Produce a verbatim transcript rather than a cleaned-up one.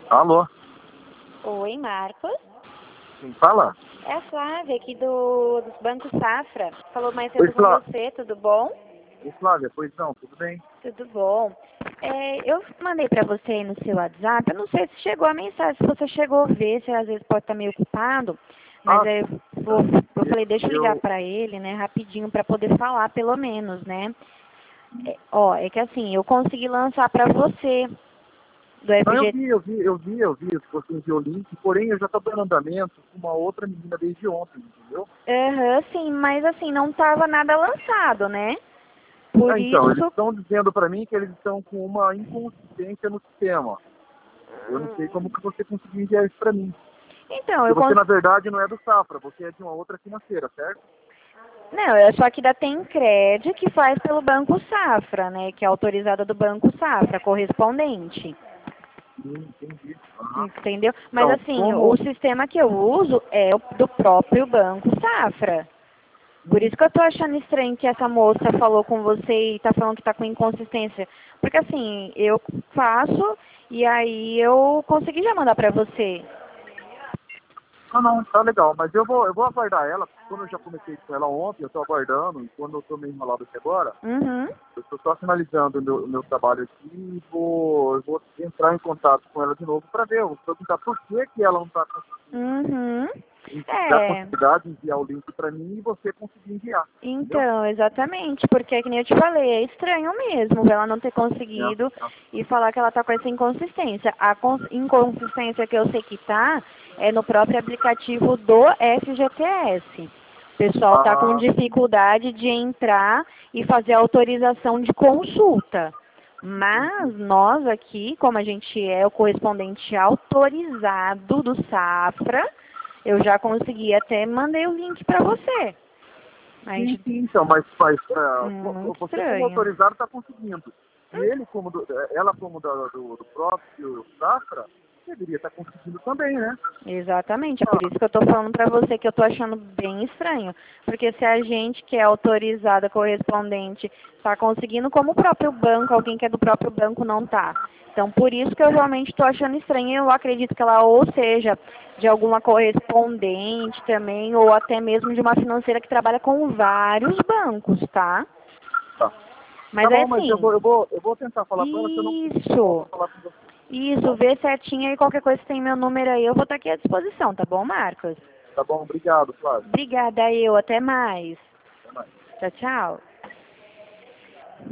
Alô, Oi, Marcos. quem fala? É a Flávia aqui do, dos Bancos Safra. Falou mais Oi, cedo com Flávia. você, tudo bom? Oi, Flávia, pois não, tudo bem? Tudo bom. É, eu mandei para você aí no seu WhatsApp, eu não sei se chegou a mensagem, se você chegou a ver, se às vezes pode estar meio ocupado, mas Ah, aí eu, vou- eu falei, deixa eu ligar eu... para ele, né, rapidinho, para poder falar pelo menos, né? É, ó, é que assim, eu consegui lançar para você do Não, eu F G. vi, eu vi, eu vi, eu vi que você enviou o link, porém eu já estou dando andamento com uma outra menina desde ontem, entendeu? Aham, sim, mas assim, não tava nada lançado, né? Por Ah, então, eles isso. estão dizendo para mim que eles estão com uma inconsistência no sistema. Eu não sei como que você conseguiu enviar isso para mim. Então, Porque eu você, cons... na verdade, não é do Safra, você é de uma outra financeira, certo? Não, eu sou aqui da Tencred, que faz pelo Banco Safra, né? Que é autorizada do Banco Safra, correspondente. Sim, entendi. Aham. Entendeu? Mas Então, assim, o como... sistema que eu uso é o do próprio Banco Safra. Por Hum, isso que eu tô achando estranho que essa moça falou com você e tá falando que tá com inconsistência. Porque assim, eu faço e aí eu consegui já mandar pra você. Ah, não, tá legal, mas eu vou, eu vou aguardar ela, porque quando eu já comecei com ela ontem, eu tô aguardando, e quando eu tô meio enrolado aqui agora, Uhum. eu tô só finalizando o meu, o meu trabalho aqui e vou, eu vou entrar em contato com ela de novo para ver, eu vou perguntar por que, que ela não tá conseguindo Uhum. dar É. possibilidade de enviar o link para mim e você conseguir enviar, entendeu? Então, exatamente, porque é que nem eu te falei, é estranho mesmo ela não ter É, conseguido é. e falar que ela tá com essa inconsistência. A cons- inconsistência que eu sei que tá é no próprio aplicativo do F G T S. O pessoal tá com Ah, dificuldade de entrar e fazer autorização de consulta. Mas nós aqui, como a gente é o correspondente autorizado do Safra, eu já consegui até mandei o link para você. A sim, gente sim, então, mas, mas é, Hum, vo- Muito você como estranho. autorizado está conseguindo. E ele como do- ela como da- do, do próprio Safra, deveria estar conseguindo também, né? Exatamente, é por Ah, isso que eu tô falando pra você que eu tô achando bem estranho. Porque se a gente que é autorizada correspondente tá conseguindo, como o próprio banco, alguém que é do próprio banco não tá. Então, por isso que eu realmente tô achando estranho. Eu acredito que ela ou seja de alguma correspondente também, ou até mesmo de uma financeira que trabalha com vários bancos, tá? tá. Tá Mas é bom, mas eu assim, vou, eu vou, eu vou tentar falar com ela, se eu não conseguir, eu volto a isso. falar com você, tá Isso, bom? vê certinho aí, qualquer coisa tem meu número aí, eu vou estar aqui à disposição, tá bom, Marcos? Tá bom, obrigado, Flávio. Obrigada eu, até mais. Até mais. Tchau, tchau.